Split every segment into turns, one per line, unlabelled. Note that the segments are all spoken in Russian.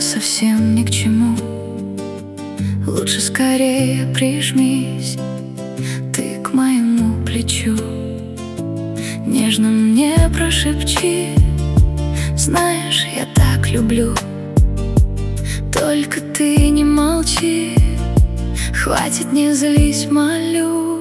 совсем ни к чему. Лучше скорее прижмись ты к моему плечу. Нежно мне прошепчи: знаешь, я так люблю. Только ты не молчи, хватит, не злись, молю.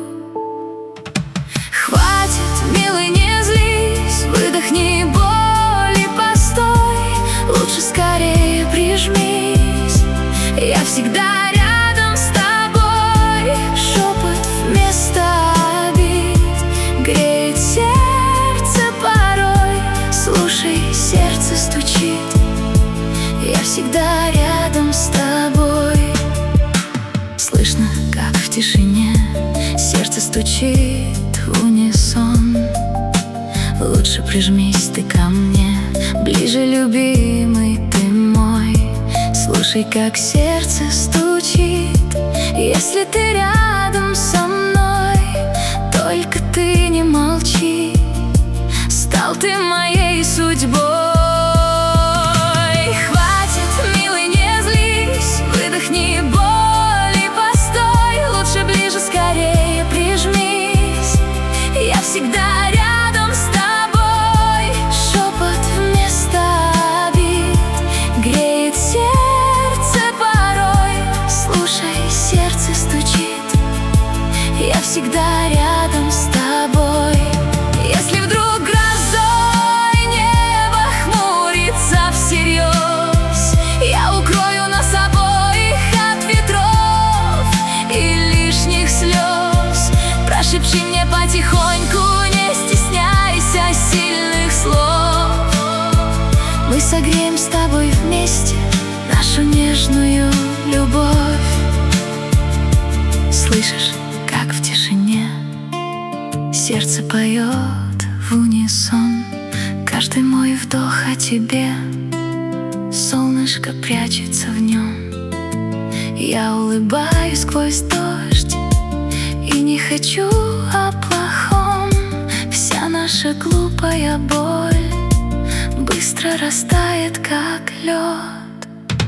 Хватит, милый, не злись, выдохни боль и постой. Лучше скорее прижмись, я всегда рядом с тобой. Шепот вместо обид греет сердце порой. Слушай, сердце стучит, я всегда рядом с тобой. Слышно, как в тишине сердце стучит в унисон. Лучше прижмись ты ко мне, ближе, любимый ты мой. Слушай, как сердце стучит, если ты рядом со мной. Только ты не молчи, стал ты моей судьбой. Хватит, милый, не злись, выдохни боль и постой. Лучше ближе, скорее прижмись, я всегда рядом с тобой. Шепот вместо обид греет сердце порой. Слушай, сердце стучит, я всегда рядом с тобой. Если вдруг грозой небо хмурится всерьез, я укрою нас обоих от ветров и лишних слез. Прошепчи мне потихоньку, не стесняйся сильных слов. Мы согреем с тобой вместе нашу нежную любовь. Слышишь, как в тишине сердце поет в унисон. Каждый мой вдох о тебе, солнышко прячется в нем. Я улыбаюсь сквозь дождь и не хочу о плохом. Вся наша глупая боль быстро растает, как лед.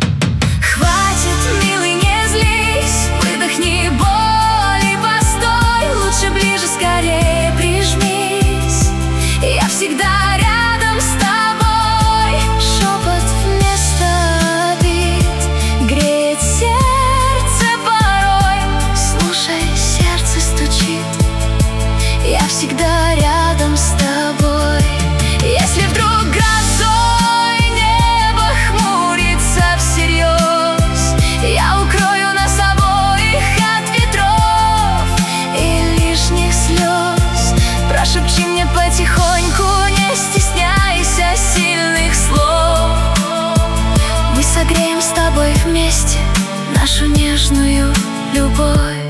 Хватит, милый, не злись, выдохни боль и постой. Лучше ближе, скорее прижмись, я всегда рядом с тобой. Шепот вместо обид греет сердце порой. Слушай, сердце стучит, я всегда рядом с тобой. Если вдруг грозой небо хмурится всерьез, я укрою нас обоих от ветров и лишних слез. Прошепчи мне потихоньку, не стесняйся сильных слов. Мы согреем с тобой вместе нашу нежную любовь.